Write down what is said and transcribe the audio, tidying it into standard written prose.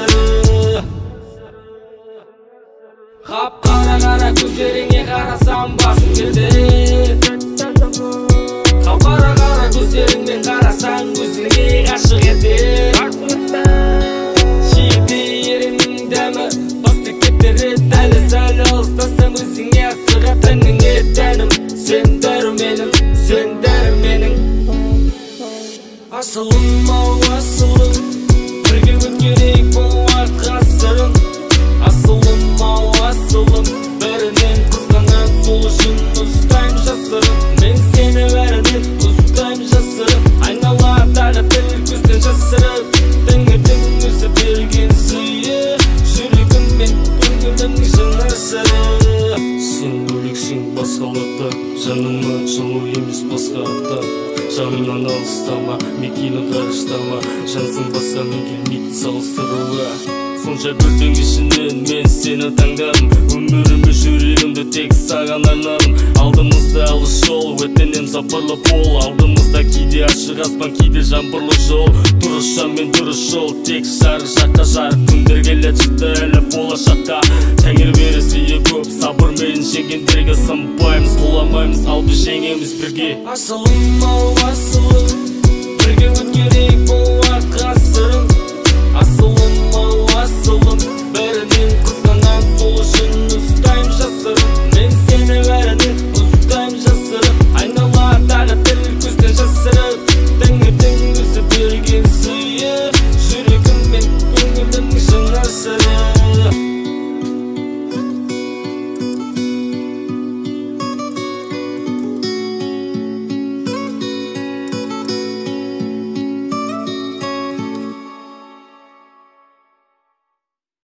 сыры. Қап-қара көздеріңе қарасам басым кетеді. Қап-қара көздеріңмен қарасаң өзіңе ғашық етеді. Жейді ерінің дәмі басты кетіреді. Әлі сәл алыстасам өзіңе асыға тәніңе тәнім. Сен дәруменім, сен дәруменің. Асылым-ау асылым, бірге өткерейік бұл уақыт ғасырын. Асылым-ау асылым, бәрінен қызғанам сол үшін ұстайм жасырын. Мен сені бәрінен ұстайм жасырын. Айналадағы тіл көзден жасырып, тәңірдің өзі берген сыйы. Жүрегім мен көңілдің жыны сыры. Сен бөлексің басқалықта, жаныма жылу емес басқа атта. Жанымнан алыстама, мекені қарыштама, жансың басқа мен келмейді салыстыруға. Сонша көрдің ішінен мен сені таңдадым, өмірімі жүрегімді тек саған арнадым. Алдымызда алыс жол, өтінем сапарлы бол. Алдымызда кейде ашық аспан, кейде жаңбырлы жол. Дұрыс жан мен дұрыс жол, тек жарық жаққа жарық күндер келе шықты әлі болашаққа. Тәңір берісі көп, сабырмен жеңгендерге сынбаймыз, құламаймыз, ал біз жеңеміз бірге. Асылым